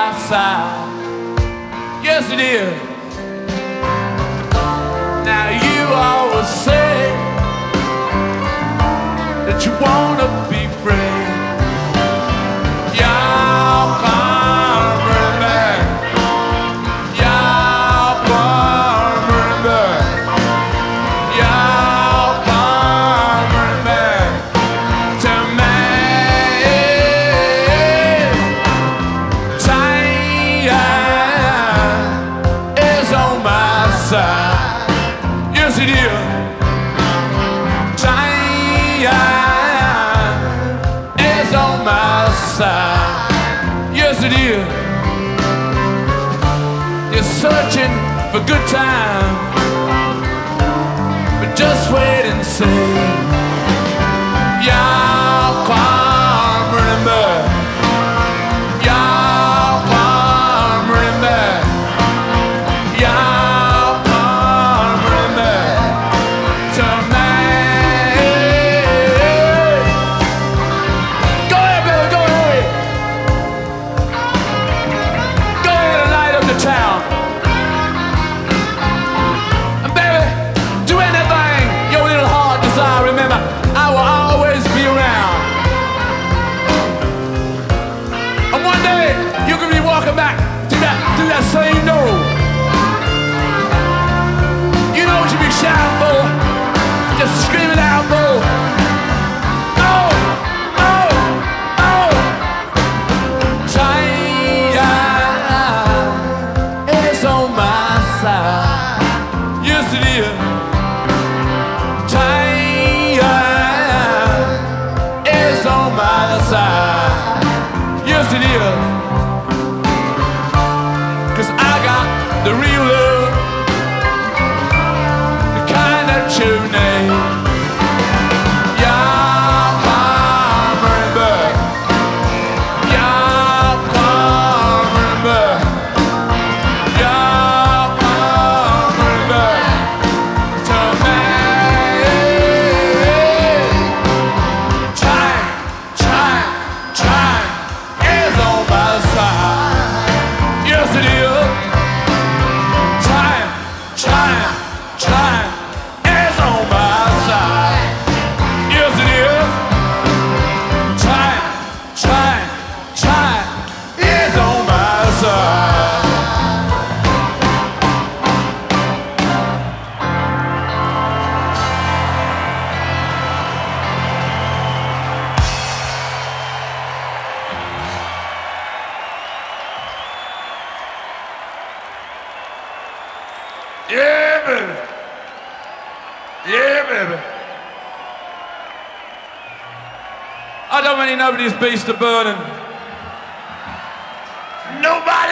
my side. Yes, it is. Now you always say that you wanna be free. Y'all come back. Y'all come back. Y'all come back to me. Time is on my side. Yes, it is. Is on my side. Yes, it is. You're searching for good time, but just wait and see. Y'all come running back. Y'all come running back. Y'all come running back to me. Town. And baby, do anything your little heart desire. Remember, I will always be around. And one day you're gonna be walking back through that same door. You know what you be shouting for, just screaming out for. Oh, oh, oh. On my side. Yes, it is. Time is on my side. Yes, it is. 'Cause I got the real love, the kind that you need. Y'all come running back. Y'all come running back. Yeah, baby. Yeah, baby. I don't really know these beasts are burning. Nobody.